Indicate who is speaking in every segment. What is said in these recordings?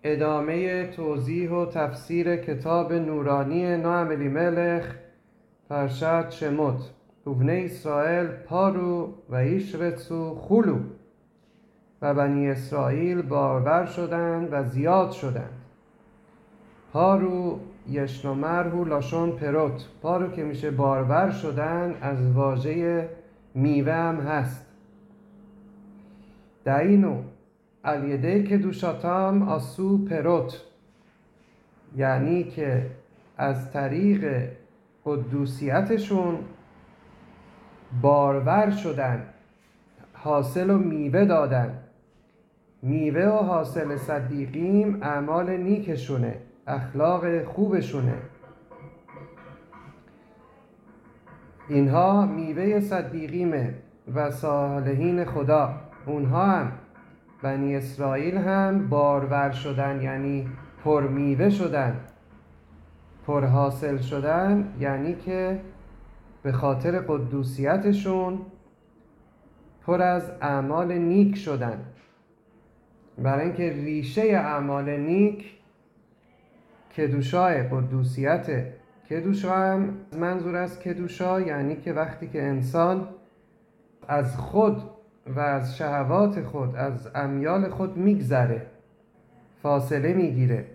Speaker 1: ادامه توضیح و تفسیر کتاب نورانی نوح الیملך پرشت שמות. ובני ישראל פרו וישרצו חולו. و بنی اسرائیل بارور شدند و زیاد شدند. پارو یشنومرهو لاشون پروت. پارو که میشه بارور شدن از واژه میوه هم هست. دعینو الیده که دوشاتام آسو پروت، یعنی که از طریق قدوسیتشون بارور شدن، حاصل و میوه دادن. میوه و حاصل صدیقیم اعمال نیکشونه، اخلاق خوبشونه. اینها میوه صدیقیمه و صالحین خدا. اونها هم بنی اسرائیل هم بارور شدن، یعنی پر میوه شدن، پر حاصل شدن، یعنی که به خاطر قدوسیتشون پر از اعمال نیک شدن. برای اینکه ریشه اعمال نیک کدوشای قدوسیت. کدوشا هم منظور از کدوشا یعنی که وقتی که انسان از خود و از شهوات خود، از امیال خود میگذره، فاصله میگیره،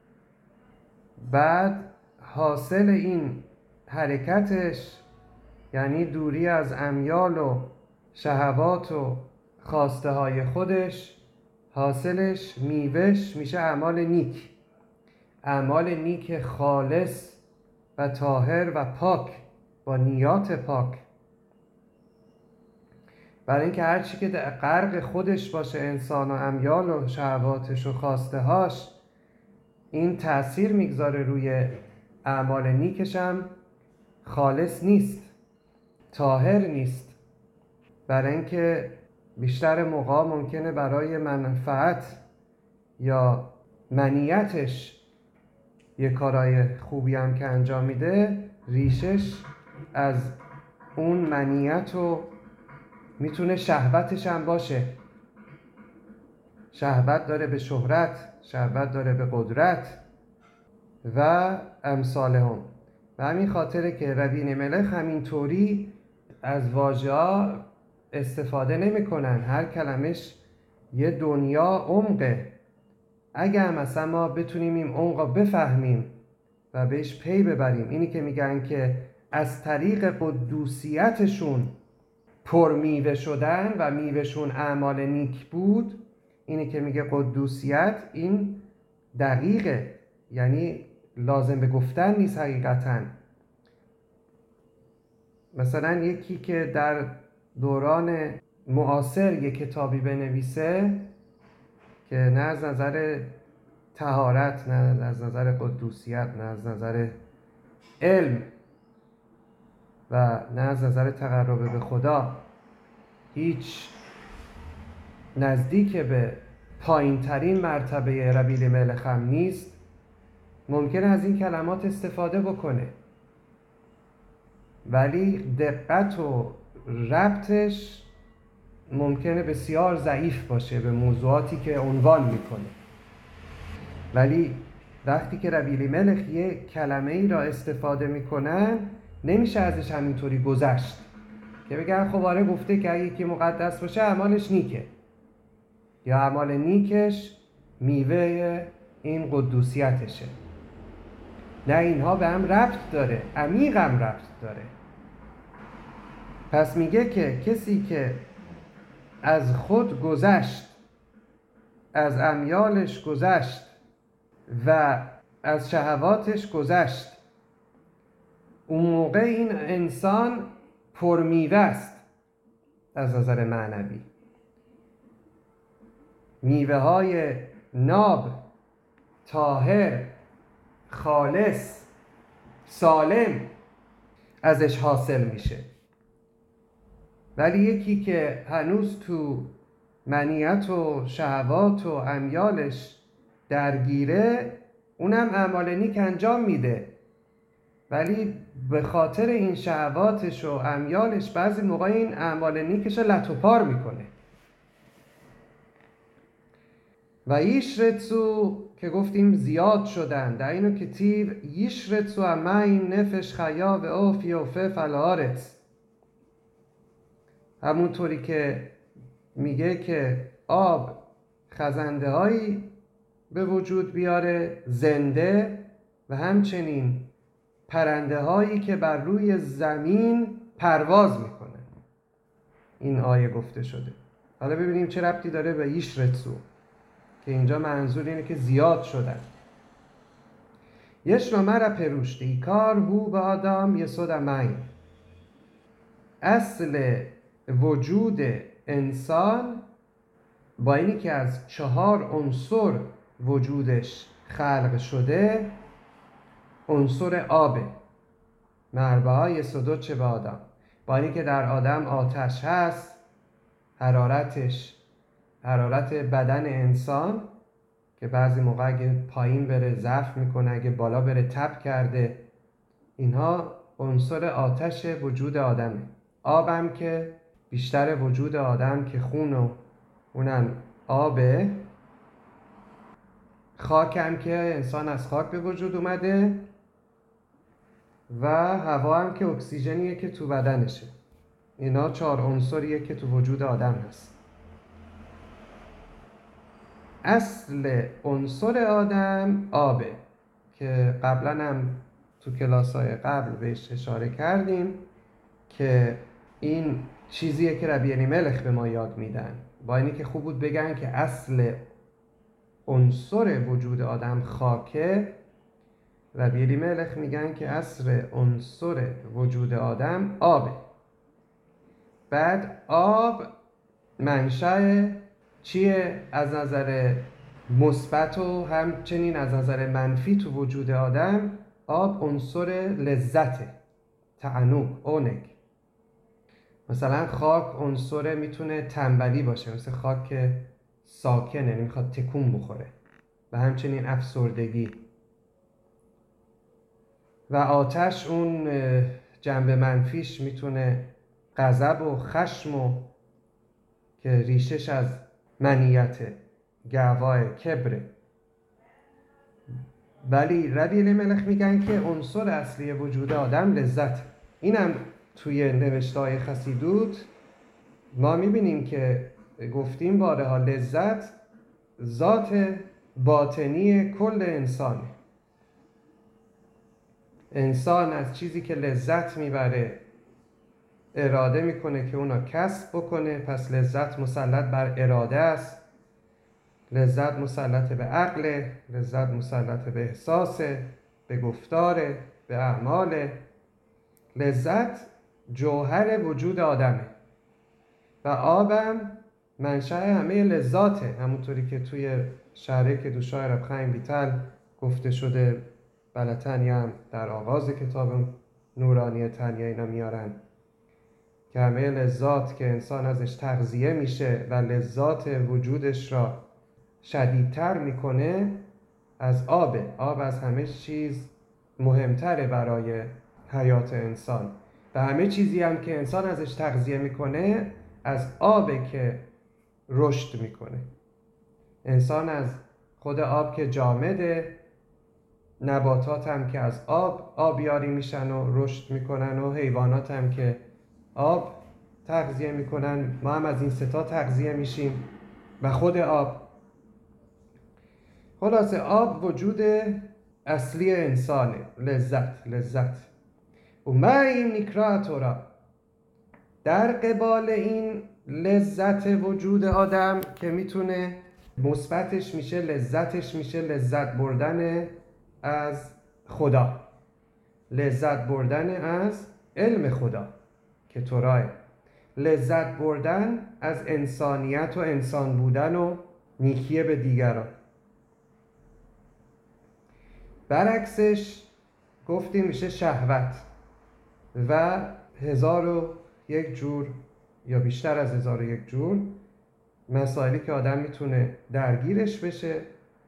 Speaker 1: بعد حاصل این حرکتش یعنی دوری از امیال و شهوات و خواسته های خودش، حاصلش میوهش میشه اعمال نیک. اعمال نیک خالص و طاهر و پاک، با نیات پاک. برای اینکه هر چی که غرق خودش باشه انسان و امیال و شهواتش و خواسته هاش، این تأثیر میگذاره روی اعمال نیکش، هم خالص نیست، طاهر نیست. برای اینکه بیشتر موقع ممکنه برای منفعت یا منیتش یه کارای خوبی هم که انجام میده، ریشش از اون منیت و میتونه شهوتش هم باشه. شهوت داره به شهرت، شهوت داره به قدرت و امثالهم. و همین خاطره که ربی الیملך همینطوری از واژه ها استفاده نمی کنن. هر کلمش یه دنیا عمقه. اگر مثلا ما بتونیم این عمق بفهمیم و بهش پی ببریم، اینی که میگن که از طریق قدوسیتشون پر میوه شدن و میوهشون اعمال نیک بود، اینی که میگه قدوسیت، این دقیقه، یعنی لازم به گفتن نیست حقیقتاً. مثلا یکی که در دوران معاصر یک کتابی بنویسه که نه از نظر طهارت، نه از نظر قدوسیت، نه از نظر علم و نه از نظر تقرب به خدا هیچ نزدیک به پایین ترین مرتبه ربی الیملך هم نیست، ممکنه از این کلمات استفاده بکنه، ولی دقت و ربطش ممکنه بسیار ضعیف باشه به موضوعاتی که عنوان میکنه. ولی وقتی که ربی الیملך یه کلمه ای را استفاده میکنن، نمیشه ازش همینطوری گذشت که بگن خب آره گفته که اگه یکی مقدس باشه اعمالش نیکه، یا اعمال نیکش میوه این قدوسیتشه. نه، اینها به هم ربط داره، عمیق هم ربط داره. پس میگه که کسی که از خود گذشت، از امیالش گذشت و از شهواتش گذشت، اون موقع این انسان پرمیوه است از نظر معنوی. میوه های ناب، طاهر، خالص، سالم ازش حاصل میشه. ولی یکی که هنوز تو منیت و شهوات و امیالش درگیره، اونم اعمال نیک انجام میده، ولی به خاطر این شهواتش و امیالش بعضی موقع این اعمال نیکش رو لت و پار میکنه. و یشرتسو که گفتیم زیاد شدن، در اینو کتیب یشرتسو امین نفش خیا و اوفی اوفه فلارت. همونطوری که میگه که آب خزنده هایی به وجود بیاره زنده و همچنین پرنده هایی که بر روی زمین پرواز میکنه. این آیه گفته شده. حالا ببینیم چه ربطی داره به یشرتسو که اینجا منظور اینه که زیاد شدن. یشنا مرا پروشت ایکار هو به آدم یسود امین. اصل وجود انسان با اینی که از 4 عنصر وجودش خلق شده، عنصر آبه. مربعا یسودو چه به آدم، با اینی که در آدم آتش هست، حرارت بدن انسان که بعضی موقع اگه پایین بره ضعف میکنه، اگه بالا بره تب کرده، اینها عنصر آتش وجود آدمه. آبم که بیشتر وجود آدم که خون و اونم آبه. خاکم که انسان از خاک به وجود اومده و هوا هم که اکسیژنیه که تو بدنشه. اینا 4 عنصریه که تو وجود آدم هست. اصل عنصر آدم آبه که قبلا هم تو کلاس‌های قبل بهش اشاره کردیم که این چیزیه که ربی الیملخ به ما یاد میدن. با اینی که خوب بود بگن که اصل عنصر وجود آدم خاکه، ربی الیملخ میگن که اصل عنصر وجود آدم آبه. بعد آب منشأ چیه؟ از نظر مثبت و همچنین از نظر منفی تو وجود آدم آب عنصر لذته، تعنوق، اونگ. مثلا خاک عنصر میتونه تنبلی باشه، مثل خاک که ساکنه نمیخواد تکون بخوره، و همچنین افسردگی. و آتش اون جنبه منفیش میتونه غضب و خشم و که ریشش از منیته، گواه، کبره. ولی ربی الیملخ میگن که عنصر اصلی وجود آدم لذت. اینم توی نوشته‌های خسیدوت ما میبینیم که گفتیم بارها لذت ذات باطنی کل انسانه. انسان از چیزی که لذت میبره اراده میکنه که اونا کسب بکنه، پس لذت مسلط بر اراده است، لذت مسلط به عقل، لذت مسلط به احساس، به گفتار، به اعمال. لذت جوهر وجود آدمه و آبم منشأ همه لذاته، همونطوری که توی شرح که دوشای رب خیم بیتل گفته شده. بلتنی هم در آغاز کتاب نورانی تنیه اینا میارن که همه لذات که انسان ازش تغذیه میشه و لذات وجودش را شدیدتر میکنه از آبه. آب از همه چیز مهمتره برای حیات انسان و همه چیزی هم که انسان ازش تغذیه میکنه از آبه که رشد میکنه. انسان از خود آب که جامده، نباتات هم که از آبیاری میشن و رشد میکنن و حیوانات هم که آب تغذیه میکنن، ما هم از این 3 تغذیه میشیم و خود آب. خلاصه آب وجود اصلی انسانه، لذت. و این نیکرا تورا، در قبال این لذت وجود آدم که میتونه مثبتش میشه، لذتش میشه لذت بردن از خدا، لذت بردن از علم خدا که توراه، لذت بردن از انسانیت و انسان بودن و نیکی به دیگران. برعکسش گفتیم میشه شهوت و 1001 جور یا بیشتر از 1001 جور مسائلی که آدم میتونه درگیرش بشه.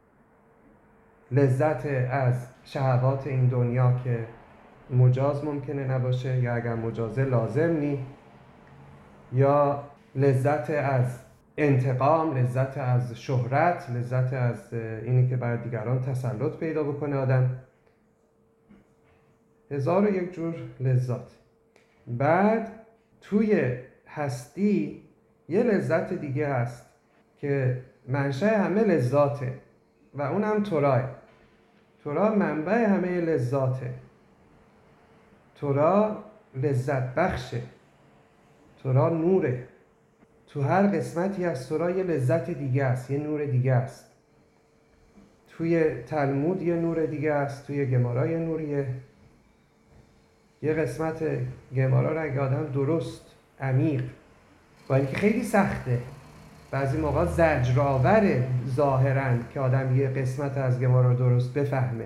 Speaker 1: لذت از شهوات این دنیا که مجاز ممکنه نباشه یا اگر مجازه لازم نی، یا لذت از انتقام، لذت از شهرت، لذت از اینی که بر دیگران تسلط پیدا بکنه آدم، 1001 جور لذات. بعد توی هستی یه لذت دیگه هست که منشأ همه لذاته و اونم توراه. تورا منبع همه لذاته. تورا لذت بخشه. تورا نوره. تو هر قسمتی از تورا یه لذت دیگه است، یه نور دیگه است. توی تلمود یه نور دیگه است، توی گمارا یه نوریه. یه قسمت گمارا رو اگه آدم درست، عمیق، با اینکه خیلی سخته، بعضی موقع زجرآوره ظاهراً که آدم یه قسمت از گمارا رو درست بفهمه،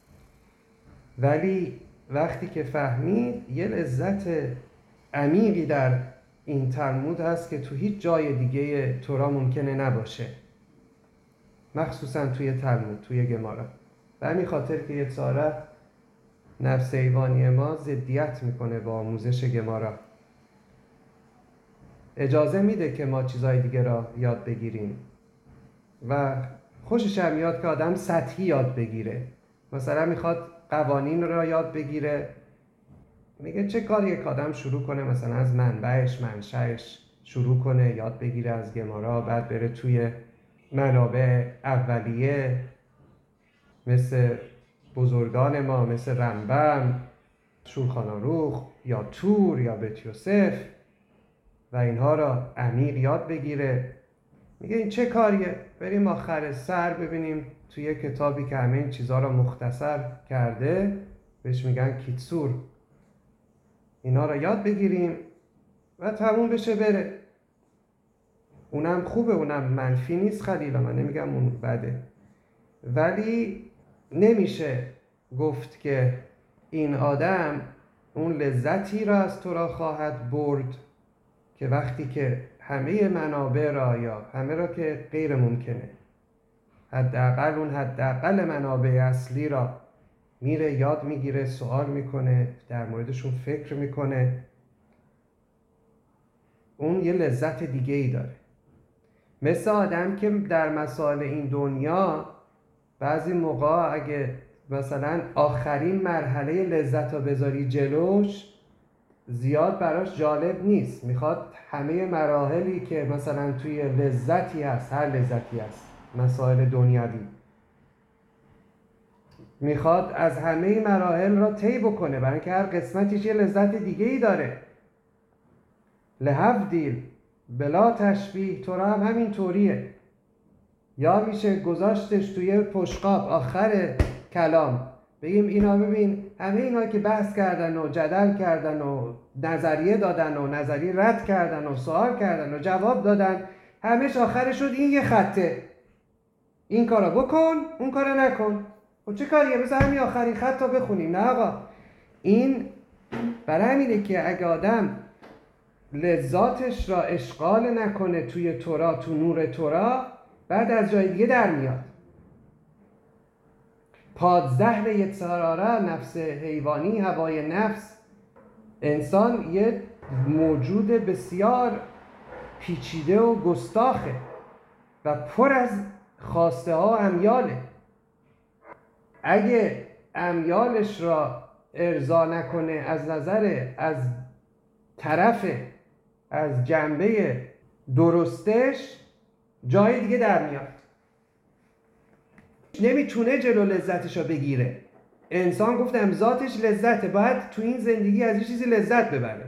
Speaker 1: ولی وقتی که فهمید یه لذت عمیقی در این تلمود هست که تو هیچ جای دیگه تورا ممکنه نباشه، مخصوصا توی تلمود، توی گمارا. به همین خاطر که یه چاره نفس حیوانی ما ضدیت میکنه با آموزش گمارا، اجازه میده که ما چیزهای دیگه را یاد بگیریم و خوشش هم میاد که آدم سطحی یاد بگیره. مثلا میخواد قوانین را یاد بگیره، میگه چه کاری یک آدم شروع کنه مثلا از منبعش، منشأش شروع کنه یاد بگیره از گمارا، بعد بره توی منابع اولیه مثل بزرگان ما، مثل رمبم، شولخان آروخ یا تور یا بیت یوسف و اینها را عمیق یاد بگیره. میگه این چه کاریه؟ بریم آخر سر ببینیم توی کتابی که همه این چیزها را مختصر کرده، بهش میگن کیتسور، اینا را یاد بگیریم و تموم بشه بره. اونم خوبه، اونم منفی نیست خلیلا، من نمیگم اون بده، ولی نمیشه گفت که این آدم اون لذتی را از تورا خواهد برد که وقتی که همه منابع را یا همه را که غیر ممکنه، حداقل اون حداقل منابع اصلی را میره یاد میگیره، سوال میکنه، در موردشون فکر میکنه، اون یه لذت دیگه ای داره. مثل آدم که در مسائل این دنیا بعضی موقع اگه مثلا آخرین مرحله لذت رو بذاری جلوش، زیاد براش جالب نیست، میخواد همه مراحلی که مثلا توی لذتی هست، هر لذتی هست، مسائل دنیوی، میخواد از همه مراحل را طی بکنه، برای اینکه هر قسمتش یه لذت دیگه ای داره. لحفدیل بلا تشبیه، تو را هم همین طوریه. یا میشه گذاشتش توی پشقاب آخر کلام، بگیم اینا ببین همه اینا که بحث کردن و جدل کردن و نظریه دادن و نظریه رد کردن و سوال کردن و جواب دادن، همش آخر شد این یه خطه، این کارا بکن اون کارا نکن. خب چه کاریه؟ بذار همین آخرین خط رو بخونیم. نه آقا، این برای همینه که اگه آدم لذاتش را اشغال نکنه توی تورا، تو نور تورا، بعد از جای دیگه در میاد. پادزهر یتساراره، نفس حیوانی، هوای نفس، انسان یه موجود بسیار پیچیده و گستاخه و پر از خواسته ها و امیاله. اگه امیالش را ارضا نکنه از نظر، از طرف، از جنبه درستش، جای دیگه در میاد، نمیتونه جلو لذتش رو بگیره. انسان گفتم ذاتش لذته، باید تو این زندگی از یه چیزی لذت ببره.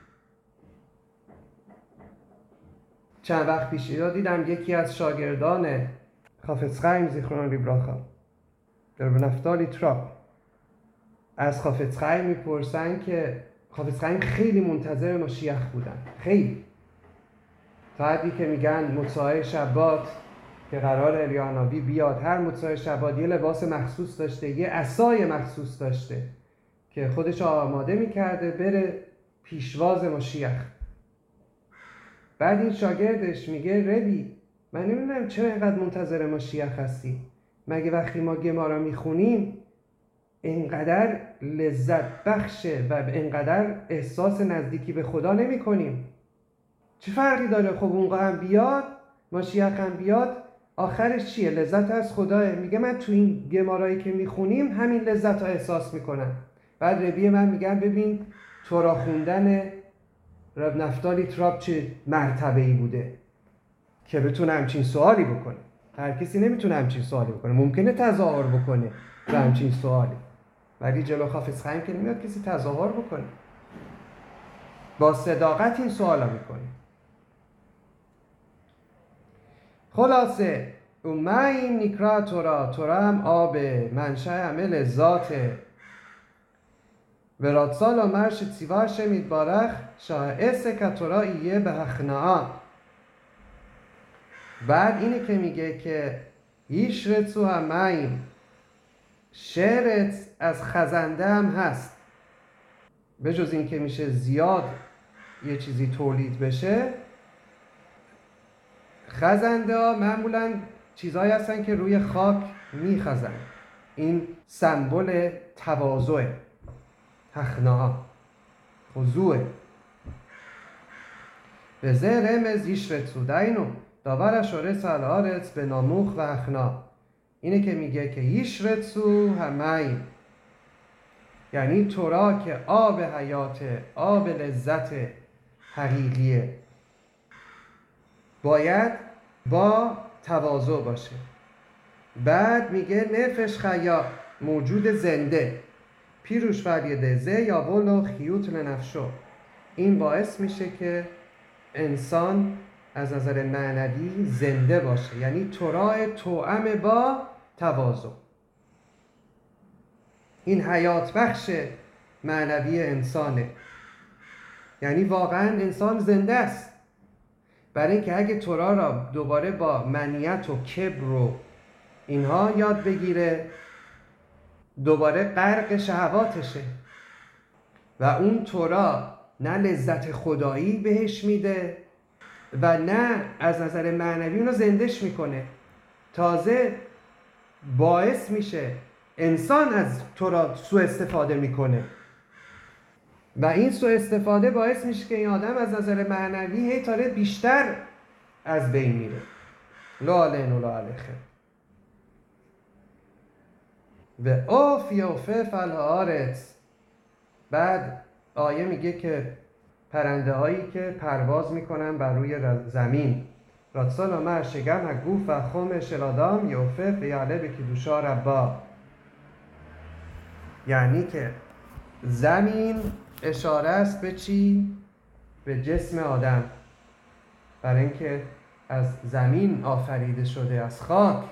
Speaker 1: چند وقت پیش دیدم یکی از شاگردان خافetz chaim زیخرون لیبراخا، نفتالی تراپ، از خافetz chaim میپرسن که خافetz chaim خیلی منتظر مشیخ بودن، خیلی، تا حدی که میگن مطاع شبات که قرار الیاناوی بیاد، هر مطاع شبات یه لباس مخصوص داشته، یه عصای مخصوص داشته که خودش آماده میکرده بره پیشواز مشیخ. بعد این شاگردش میگه ربی، من نمیدونم چرا اینقدر منتظر مشیخ هستی؟ مگه وقتی ما گمارا میخونیم اینقدر لذت بخشه و اینقدر احساس نزدیکی به خدا نمی کنیم؟ چه فرقی داره؟ خب اونقدر هم بیاد، ماشیخ هم بیاد آخرش چیه؟ لذت از خداه. میگه من تو این گمارایی که میخونیم همین لذت ها احساس میکنم. بعد ربی من میگم ببین تورا خوندن رب نفتالی تراب چه مرتبه‌ای بوده که بتونه همچین سوالی بکنه. هر کسی نمیتونه همچین سوالی بکنه، ممکنه تظاهر بکنه به همچین سوالی، ولی جلو حافظ خیم که نمیاد کسی تظاهر بکنه، با صداقت این سوالا میکنه. خلاصه اومین نیکرا تورا هم آب منشأ عمل ذاته وراتسال و مرش تیوار شمید بارخ شاه اسه که تورا ایه به هخناعا. بعد اینه که میگه که یشرتسو همین شعرت از خزنده هم هست، به جز این که میشه زیاد یه چیزی تولید بشه، خزنده ها معمولا چیزهایی هستن که روی خاک میخزن. این سمبل تواضع، هخناعا، خضوع. به زه رمز یشرتسو دینو داورش رس الارت به ناموخ و هخنا. اینه که میگه که یشرتسو همین، یعنی تورا که آب حیات، آب لذت حقیقیه، باید با تواضع باشه. بعد میگه نفش خیا، موجود زنده، پیروش فریده زه یا ولو خیوت لنفشو. این باعث میشه که انسان از نظر معنوی زنده باشه، یعنی تورا توأم با تواضع. این حیات بخش معنوی انسانه، یعنی واقعا انسان زنده است. برای اینکه اگه تورا را دوباره با منیت و کبر و اینها یاد بگیره، دوباره غرق شهواتشه و اون تورا نه لذت خدایی بهش میده و نه از نظر معنوی اونو زندش میکنه، تازه باعث میشه انسان از تورا سوء استفاده میکنه و این سوء استفاده باعث میشه که این آدم از نظر معنوی هی تاره بیشتر از بین میره. لا علین و لا علیخه. و اوف یوفه فالهارت. بعد آیه میگه که پرنده هایی که پرواز میکنن بر روی زمین، راتسان و مرشگم هگوف و خوم شلادام یوفه فیاله به کدوشا ربا. یعنی که زمین اشاره است به چی؟ به جسم آدم، برای اینکه از زمین آفریده شده، از خاک.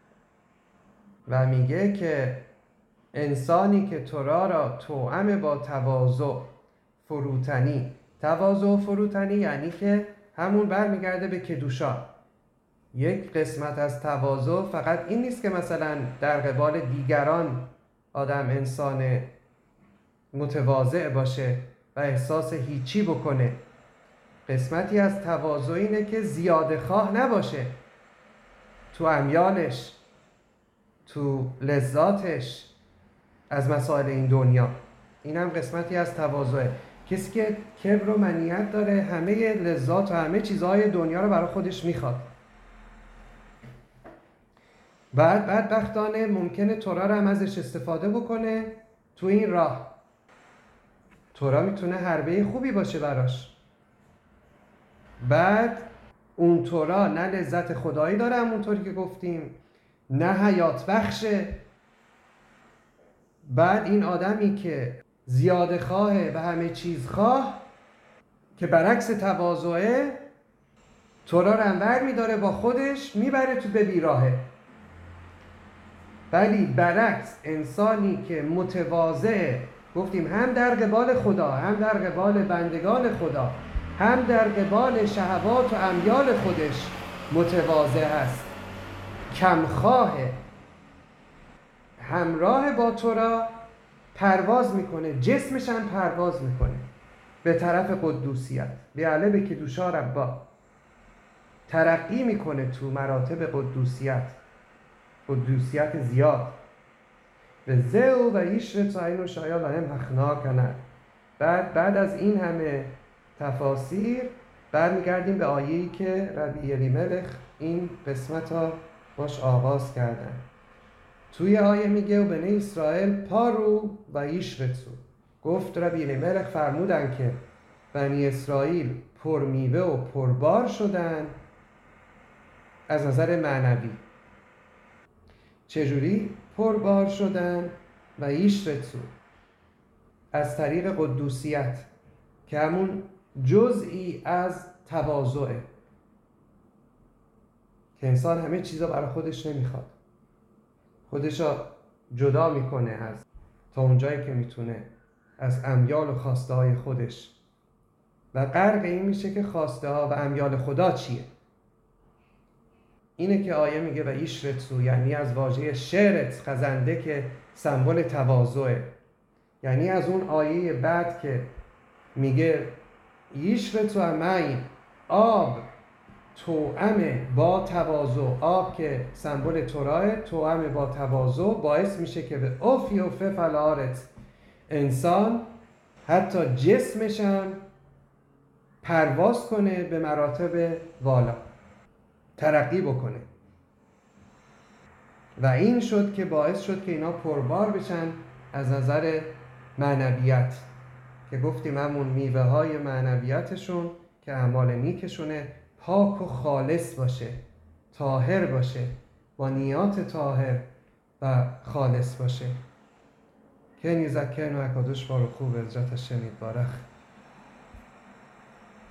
Speaker 1: و میگه که انسانی که تورا را توأم با تواضع، فروتنی، تواضع و فروتنی یعنی که همون برمیگرده به کدوشا. یک قسمت از تواضع فقط این نیست که مثلا در قبال دیگران آدم انسان متواضع باشه و احساس هیچی بکنه. قسمتی از تواضع اینه که زیاده خواه نباشه تو امیالش، تو لذاتش از مسائل این دنیا. این هم قسمتی از تواضعه. کسی که کبر و منیت داره، همه لذات و همه چیزهای دنیا رو برای خودش میخواد. بعد بدبختانه ممکنه تورا رو هم ازش استفاده بکنه تو این راه. تورا میتونه حربه خوبی باشه براش. بعد اون تورا نه لذت خدایی داره همونطوری که گفتیم، نه حیات بخشه. بعد این آدمی که زیاده خواهه و همه چیز خواه، که برعکس تواضعه، تورا رو انور میداره با خودش میبره تو به بیراهه. ولی برعکس انسانی که متواضعه، گفتیم هم در قبال خدا، هم در قبال بندگان خدا، هم در قبال شهوات و امیال خودش متواضع است، کمخواه، همراه با تورا پرواز میکنه، جسمش هم پرواز میکنه به طرف قدوسیت، بیاله به کدوشا ربا، ترقی میکنه تو مراتب قدوسیت زیاد. به زو و یشرت عین و شایا لهم هخنا کنه. بعد از این همه تفاسیر برمیگردیم به آیه‌ای که ربی الیملخ این قسمت ها باش آغاز کردن. توی آیه میگه و بنی اسرائیل پارو و یشرتو، گفت ربی الیملک فرمودن که بنی اسرائیل پرمیوه و پربار شدن از نظر معنوی. چجوری پربار شدن؟ و یشرتو از طریق قدوسیت که همون جزئی از تواضعه، که انسان همه چیزا برای خودش نمیخواد، خودشو جدا میکنه از تا اونجایی که میتونه از امیال و خواسته های خودش و غرق این میشه که خواسته ها و امیال خدا چیه. اینه که آیه میگه و یشرتو، یعنی از واژه شرت خزنده که سمبل تواضعه. یعنی از اون آیه بعد که میگه یشرتو معی، آب توأم با تواضع، آب که سمبل توراه توأم با تواضع باعث میشه که به افیوفه فلارت، انسان حتی جسمش هم پرواز کنه به مراتب والا، ترقی بکنه. و این شد که باعث شد که اینا پربار بشن از نظر معنویت، که گفتیم همون میوه های معنویتشون که اعمال نیکشونه پاک و خالص باشه، طاهر باشه، با نیات طاهر و خالص باشه. که نیزکرن و اکادوش بارو خوب عزت شمید بارخ.